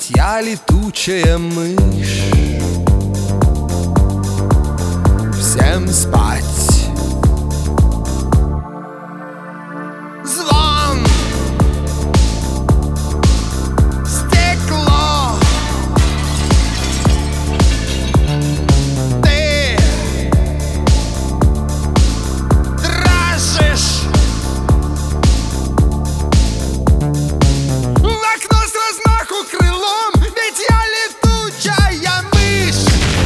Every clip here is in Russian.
Ведь я летучая мышь. Всем спать. Звон, стекло. Ты дрожишь. В окно с размаху крылом, ведь я летучая мышь.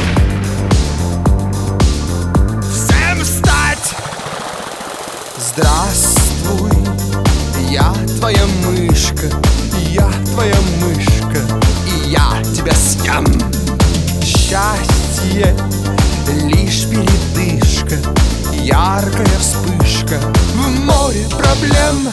Всем встать! Здравствуй, я твоя мышка, я твоя мышка, и я тебя съем. Счастье лишь передышка, яркая вспышка в море проблем.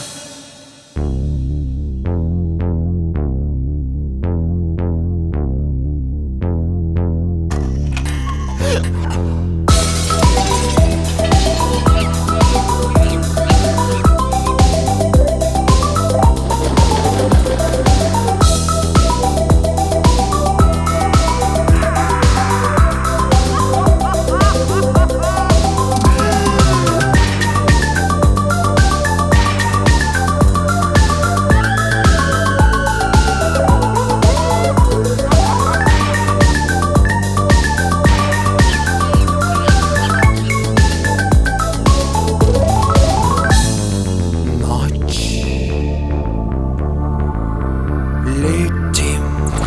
Летим.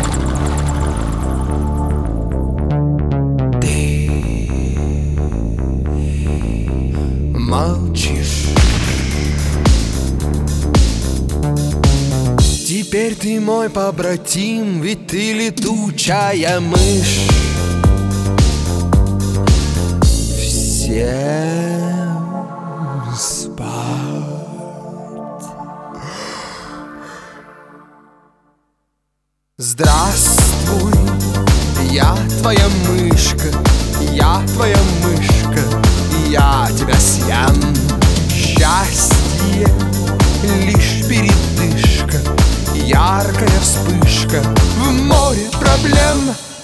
Ты молчишь. Теперь ты мой побратим, ведь ты летучая мышь. Всем спать. Здравствуй, я твоя мышка, я твоя мышка, и я тебя съем. Счастье лишь передышка, яркая вспышка в море проблем.